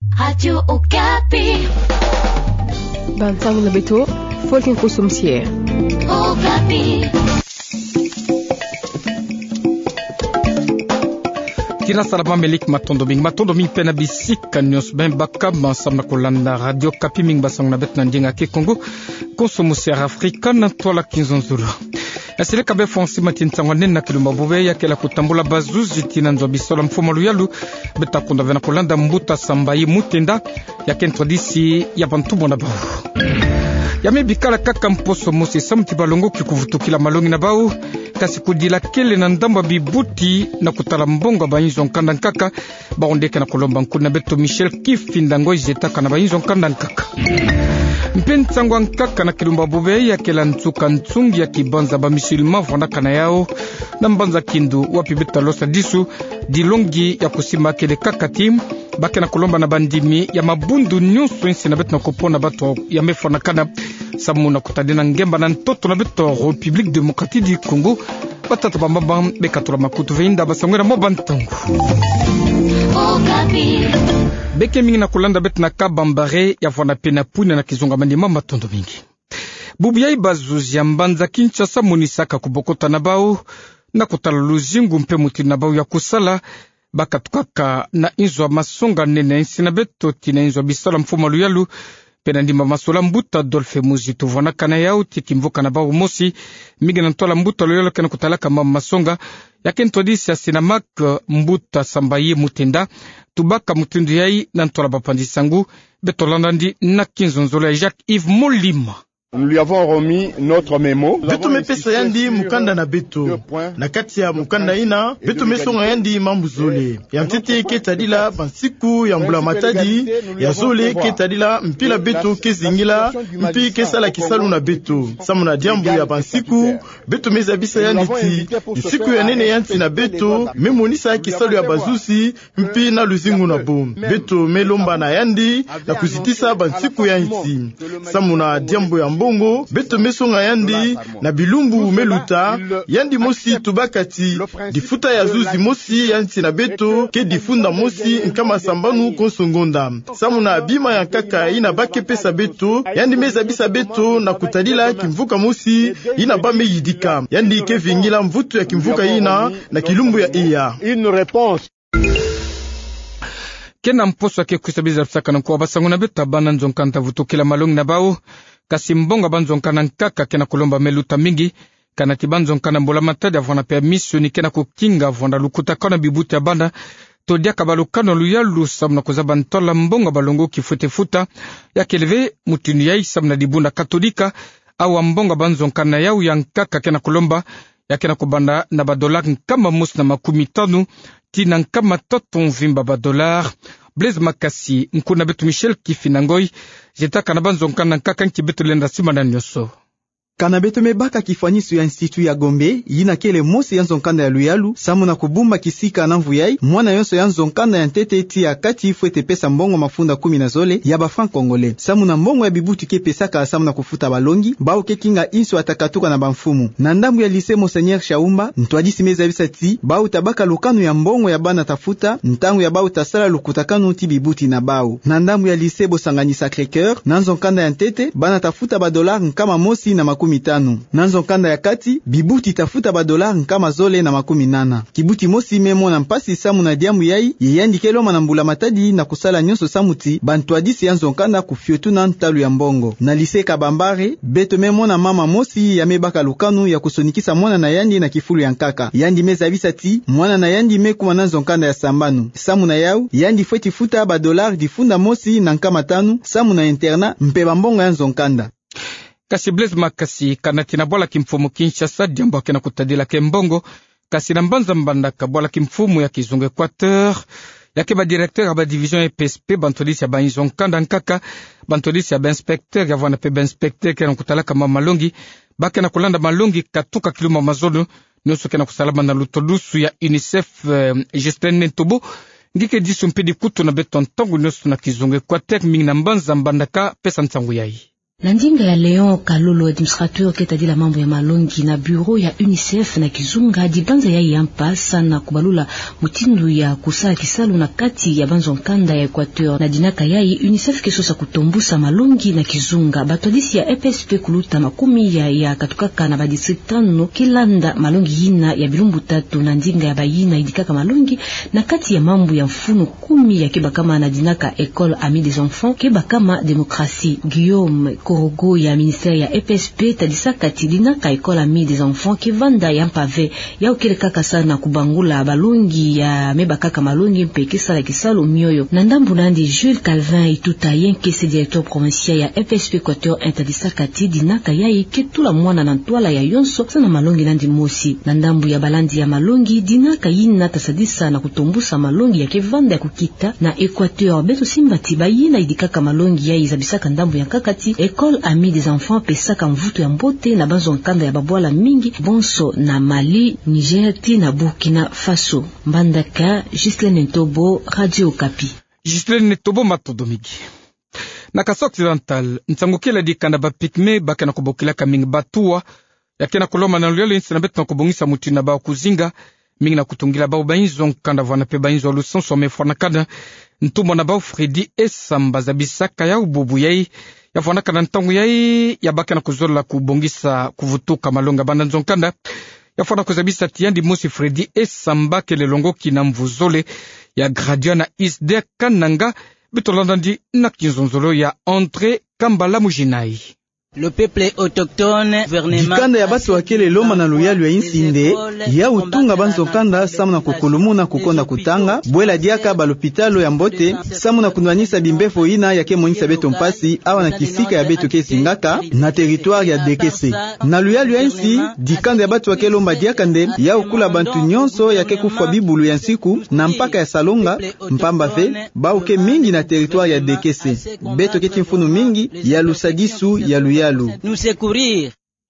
Radio Okapi. Bantang na beto, folking kusumsier. Okapi. Tina salama melik matondo ming pena bisika news ben bakam samna kolanda Radio Okapi ming basang na bet nandinga ke Congo kusumsier Afrika na tola kinzonzulu. Asile kabe fonsi matin tangwane na kiluma bube ya kela kutambula bazuzi tina nzo bisola mfumo luyalu beta kunda vena kolanda mbuta sambayi mutenda ya kentradisi ya bantubo na bau. Yame bikala kaka mposo mosi samti balongo kikuvutukila malongi na bau kasi kudila kele na ndamba bibuti na kutala mbongo bayinzo nkanda nkaka baondeke na kolomba nkuna beto Michel Kifindango izetaka na bayinzo nkanda nkaka. Mpensangwa nkaka na kilumba bube ya kela ntsuka ntsungi ya kibanza ba musulman vondaka na yao na mbanza kindu wapi beta losa disu dilongi ya kusima kele kakati bake na kolomba na bandimi ya mabundu nyusu insi na beto na kopona bato ya mefona kana samu na kutadina ngemba na ntoto na beto République démocratique du Congo batata bambamba bekatula makutu veinda basangwera mobantangu. Beke mingi na kulanda bet na kabambare ya vwana pena puna na kizunga mandima matondo mingi. Bubiyai bazuzi ya mbanza Kinshasa munisaka kubokota na bau na kutala luzingu mpe muti na bau ya kusala baka tukaka na inzo masonga nene insi na beto tina inzo bisala mfuma luyalu pena ndima masola mbuta Dolfe Muzitu vwana kana yao tikimvuka na bau mosi mingi na ntola mbuta luyalu kena kutalaka mama masonga ya kentodisi ya sinamak mbuta sambaye mutenda tubaka mutindu yai na ntola bapandisangu betolandandi na kinzonzolo ya Jacques-Yves Molima. Nous lui avons remis notre mémo. Beto mepesa yandi mukanda na beto. Na kati ya mukanda ina, beto mesonga yandi mambu zole. Ya mtete ketadila bansiku ya mbula matadi, ya zole ketadila mpila beto kezingila, mpi kesala kisalu na beto. Samu na diambu ya bansiku, beto mezabisa yandi ti. Siku ya nene yanti na beto, memonisa kisalu ya bazusi, mpi na luzingu na bom. Beto melomba na yandi, na kuzitisa bansiku yanti. Samu na diambu ya mbongo beto mesonga yandi na bilumbu meluta yandi mosi tubakati difuta ya zuzi mosi yanti na beto ke difunda mosi nkama sambanu konsongonda samu na bima ya kaka ina bake pesa beto yandi meza bisa beto na kutadila kimvuka mosi ina bame yidika yandi ke vingila mvutu ya kimvuka ina na kilumbu ya iya une réponse kena mposo ake kusabiza fsaka na kwa basangu na beta bana nzonkanta vutukila malongi na bao kasi mbonga banzonkana nkaka kena kulomba meluta mingi kana tibanzonkana mbola matadi avona pea misioni kena kukinga avona lukutakana bibuti ya banda todiaka balukano luyalu samna kuzaba ntola mbonga balongo kifutefuta ya keleve mutinu ya isamna dibunda katolika awa mbonga banzonkana yau ya nkaka kena kulomba ya kena kubanda na badolar nkama musi na makumitanu tina nkama tatu mvimba badolar. Blaise Makasi nkuna betu Michel Kifinangoi jetaka na banzonkana nkaka nkibetu lenda sima na nyoso. Kana beto mebaka kifanyisu ya institut ya Gombe yina kele mosi ya nzonkanda ya luyalu samu na kubumba kisika na mvuyai mwana yonso ya nzonkanda ya ntete eti ya kati ifuete pesa mbongo mafunda 10 na zole ya ba franc congolais samu na mbongo ya bibutu ke pesaka samu na kufuta balongi bao ke kinga inso atakatuka na bamfumu na ndambu ya lycée Monseigneur Chaumba ntwadisi meza bisati bao tabaka lukanu ya mbongo ya bana tafuta ntangu ya bao tasala lukutakanu ti bibuti na bao na ndambu ya lycée Bosangani Sacré-Cœur na nzonkanda ya ntete bana tafuta ba dollar nkama mosi na mitanu. Nanzo kanda ya kati, bibuti tafuta ba dolar nkama zole na 80. Kibuti mosi memo na mpasi samu na diamu yai, yeyandikelo manambula matadi na kusala nyonso samuti, bantuadisi yanzo kanda kufiotu na ntalu ya mbongo. Na lise kabambare, beto memo na mama mosi ya mebaka lukanu ya kusonikisa mwana na yandi na kifulu ya nkaka. Yandi meza bisati, mwana na yandi meku mananzo kanda ya sambanu. Samu na yau, yandi fweti futa ba dolar difunda mosi na nkama tanu, samu na interna mpeba mbongo yanzo kanda. Kasi Blaise Makasi kanati na bola kimfumu Kinshasa diambo kena kutadila kembongo kasi na mbanza mbandaka bola kimfumu ya kizungu Equateur yake ba directeur ba division EPSP bantolisi ya ba inzonkanda nkaka bantolisi ya ba inspecteur ya vana pe ba inspecteur kena kutalaka mamalongi bake na kulanda malongi katuka kiluma mazono nyoso kena kusalama na lutolusu ya UNICEF Justin Ntobo ngike disu mpedi kutu na beton tongu nyoso na kizungu Equateur mingi na mbanza mbandaka pesa ntangu yai. Na ndinga ya Leon Kalolo, administrateur ketadi la mambo ya malongi na bureau ya UNICEF na Kizunga dibanza ya yampa sana kubalula mutindu ya kusala kisalu na kati ya banzo nkanda ya Equateur na dinaka yai UNICEF kesosa kutombusa malongi na Kizunga batodisi ya EPSP kuluta makumi ya katukaka na badistriktano kilanda malongi hina ya bilumbu tatu na ndinga ya bayina idikaka malongi na kati ya mambo ya mfuno 10 ya keba kama na dinaka École Amie des Enfants keba kama Démocratie. Guillaume Korogo ya ministère ya EPSP tadisa kati dinaka École Amie des Enfants kivanda ya mpave ya ukele kaka sana kubangula balongi ya meba kaka malongi mpeke sala kisalo mioyo na ndambu nandi Jules Calvin ituta yenkese directeur provincial ya EPSP Équateur intadisa kati dinaka ya iketula mwana na ntwala ya yonso sana malongi nandi mosi na ndambu ya balandi ya malongi dinaka yina tasadisa na kutombusa malongi ya kivanda ya kukita na Équateur beto simbati bayina idikaka malongi ya izabisaka ndambu ya kakati École Amie des Enfants pesaka mvuto ya mbote na banzo nkanda ya babwala mingi bonso na Mali, Niger na Burkina Faso. Mbandaka Ghislaine Ntobo, Radio Okapi. Ghislaine Ntobo matodomigi. Na Kasa Occidental, nsangokela di kanda ba pikme baka na kubokila ka mingi batua yake na kuloma na luyalo insi na betu na kubongisa mutu na ba kuzinga mingi na kutungila ba ubainzo nkanda vana pe bainzo lusenso mefwana kada ntumo na ba Fredi Esamba zabisaka ya ububu yai ya fwana kada ntangu yai ya baka na kuzola kubongisa kuvutuka malonga banda nzonkanda ya fwana kuzabisa tiyandi mosi Fredi Esamba kele longo kina mvuzole ya gradia na isde kananga bitolanda na kinzonzolo ya Andre Kambala Mujinai. Le peuple autochtone dikanda ya batu wakele loma na luyalu ya insinde ya utunga banzo kanda samu na kukulumuna kukonda kutanga bwela diaka balopitalo ya mbote samu na kunwanisa bimbefo ina yake monisa beto mpasi awa na kisika ya beto kesingaka na territoire ya Dekese na luyalu ya insi dikanda ya batu wakele loma diaka nde ya ukula bantu nyonso yake kufwa bibulu ya nsiku na mpaka ya Salonga mpamba fe bauke mingi na territoire ya Dekese beto ketimfunu mingi ya lusadisu ya luyalu nous secourir.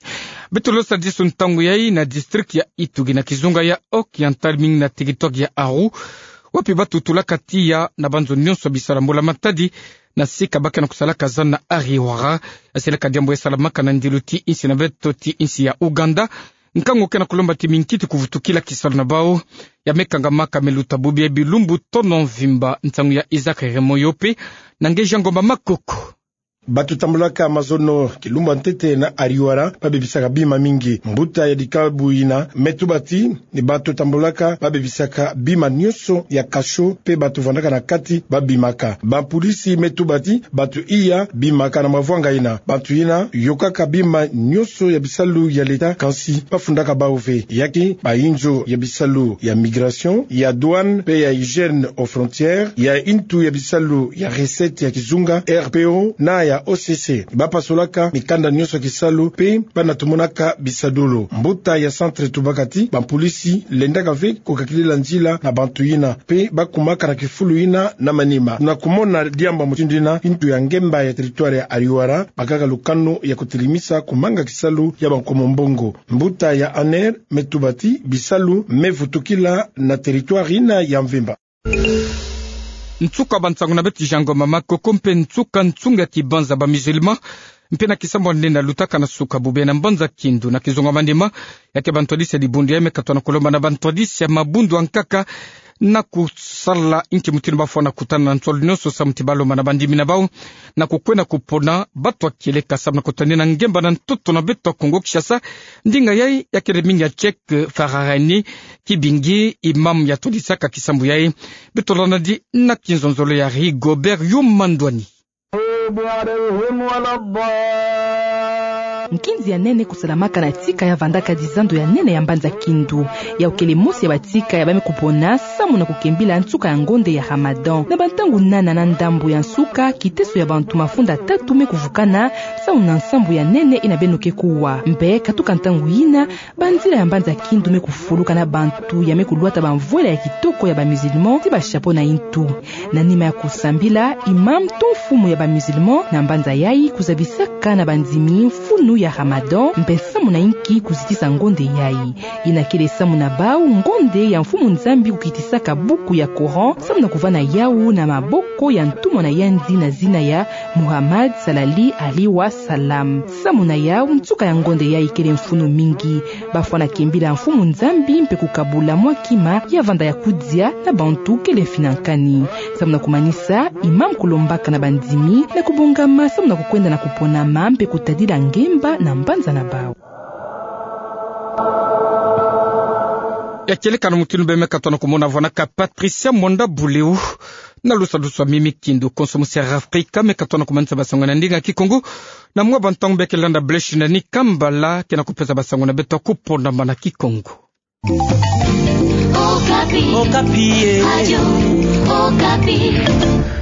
Betulo sadisu ntangu yai na district ya Itugi na Kizunga ya Occidental mingi na territoire ya Aru wapi batu tulakati ya na banzo nyonso bisalambola matadi na sika baka na kusalaka zana Ariwara aseleka diambo ya salamaka na ndiluti insi na beto ti insi ya Uganda nkango kena kulomba timinkiti kuvutukila kisalo na bao ya mekanga maka meluta bubi ya bilumbu tono vimba ntangu ya Isaac Remoyope na ngejangomba makoko. Batu tambulaka mazono kilumba ntete na Ariwara babebisaka bima mingi mbuta ya dikabu ina metubati ni batu tambulaka babebisaka bima nyoso ya kasho pe batu vandaka na kati babimaka ba polisi metubati batu iya bimaka na mavwanga ina batu ina yokaka bima nyoso ya bisalu ya leta kansi bafundaka baove yaki ba injo ya bisalu ya migration ya douane pe ya hygiène aux frontières ya intu ya bisalu ya recette ya Kizunga RPO na ya OCC bapasolaka mikanda nyonso kisalu pe banatumonaka bisadolo mbuta ya centre tubakati bampolisi lendaka ve kokakilela nzila na bantu ina pe bakumaka na kifulu ina na manima na kumona diamba mutindina intu ya ngemba ya territoire ya Ariwara bakaka lukano ya kutilimisa kumanga kisalu ya bankomo mbongo mbuta ya Aner metubati bisalu mevutukila na territoire ina ya Mvimba. Ntsuka bantsangu na beti jango mama kokompe ntsuka ntsunga kibanza ba musulman mpena kisambo nena lutaka na suka bube na mbanza kindu na kizonga mandima yake bantodisi ya dibundi ya mekatwa na kolomba na bantodisi ya mabundu ankaka na kusala inki mutinu bafwa na kutana na ntwali nyoso sa mtibalo manabandimi na bao na kukwena kupona batu wakieleka sabu na kutani na ngemba na ntoto na betu wa Kongo Kishasa ndinga yai ya keremingi ya Chek Fararani kibingi imam ya todisaka kisambu yai betu lanadi na kinzonzolo ya Rigobert Yumandwani. Nkinzi ya nene kusalamaka na tika ya vandaka dizando ya nene ya mbanza kindu ya ukele musi ya batika ya bame kupona samu na kukembila nsuka ya ngonde ya Ramadan na bantangu nana na ndambu ya nsuka kiteso ya bantu mafunda tatu me kuvukana samu na nsambu ya nene inabenuke kuwa mbe katuka ntangu ina banzila ya mbanza kindu me kufuluka na bantu ya me kuluata banvuela ya kitoko ya ba musulman ti ba chapeau na intu na nima ya kusambila imam tonfumu ya ba musulman na mbanza yai kuzabisaka na banzimi mfunu ya Ramadan mpesamu na inki kuzitisa ngonde yai inakele samu na bau ngonde ya mfumu nzambi kukitisaka buku ya Koran samu na kuvana yau na maboko ya ntumwa na yandi na zina ya Muhammad salali ali wa salam samu na yau ntuka ya ngonde yai kele mfunu mingi bafwana kembila mfumu nzambi mpe kukabula mwakima ya vanda ya kudzia na bantu kele finankani samu na kumanisa imam kulombaka na bandimi na kubongama samu na kukwenda na kupona mampe kutadila ngemba na mbanza na bao yakelekana mutinu bemeka tona kumona vonaka Patricia Monda Buleu na lusa mimi kindu konsomusia Afrika meka tona kumanisa basango na ndinga kikongo na mwa bantangu bekelanda bleshi na ni kambala kena kupeza basango na beto kuponda mana kikongo Okapi. Okapi. Radio Okapi.